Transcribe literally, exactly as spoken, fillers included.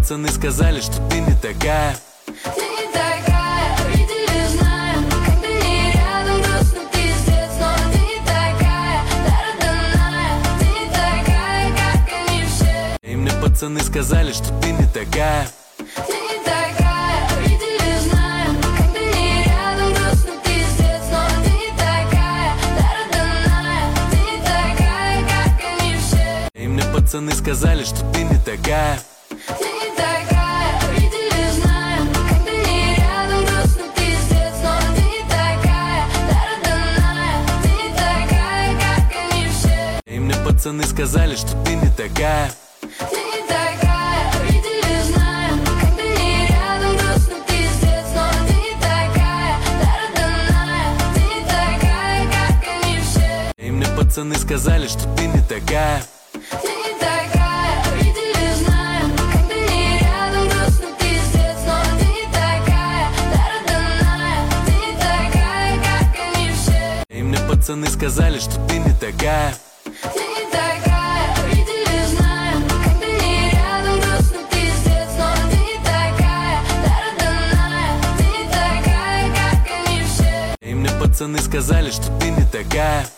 пацаны сказали, что ты не такая. Ты не такая, видели, знаем. Как ты не рядом, грустно, пиздец. Но ты не такая, дородная. Ты не такая, как они все. И мне пацаны сказали, что ты не такая. Ты не такая, видели, знаем. Как ты не рядом, грустно, пиздец. Но ты не такая, дородная. Ты не такая, как они все. И мне пацаны сказали, что ты не такая. Ты не такая, видели, знаем. Как ты не рядом, грустно, пиздец. Но ты не такая, дородная. Ты не такая, как они все. И мне пацаны сказали, что ты не такая. Ты не такая, видели, знаем. Как ты не рядом, грустно, пиздец. Но ты не такая, дородная. Ты не такая, как они все. И мне пацаны сказали, что ты не такая. Ты не такая, видели, знаем. Как ты не рядом, грустно, пиздец. Но ты не такая, дородная. Ты не такая, как они все. И мне пацаны сказали, что ты не такая. Ты не такая, видели, знаем. Как ты не рядом, грустно, пиздец. Но ты не такая, дородная. Ты не такая, как они все. И мне пацаны сказали, что ты не такая.